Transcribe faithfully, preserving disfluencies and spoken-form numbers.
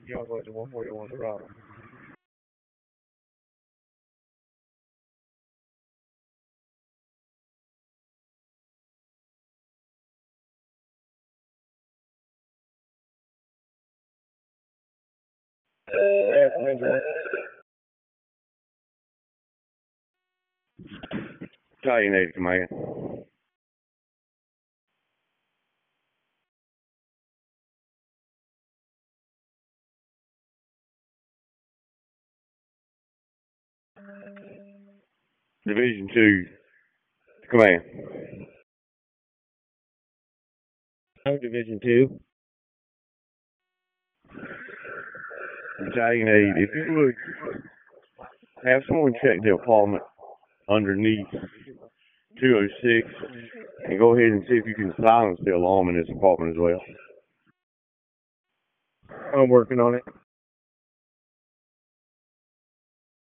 Yeah, I'll go to one forty-one Dorado. Yeah, Andrew. Italian eighty command. Division two command. I'm Division Two. Italian eight. If you would have someone check the apartment underneath two oh six and go ahead and see if you can silence the alarm in this apartment as well. I'm working on it.